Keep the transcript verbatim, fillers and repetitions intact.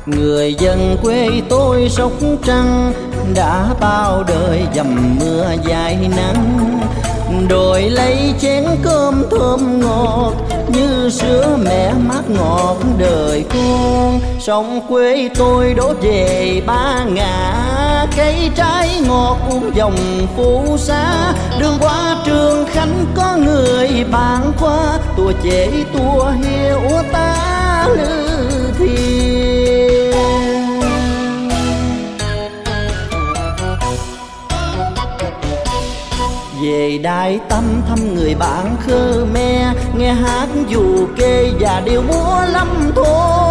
Người dân quê tôi Sóc Trăng đã bao đời dầm mưa dài nắng, đổi lấy chén cơm thơm ngọt như sữa mẹ mát ngọt đời con. Sông quê tôi đổ về ba ngã, cây trái ngọt uống dòng phù sa. Đường qua Trường Khánh có người bạn qua, tua chế tua hiu ta lư thiên. Về Đại Tâm thăm người bạn Khmer, nghe hát dù kê và điệu múa lắm thôi.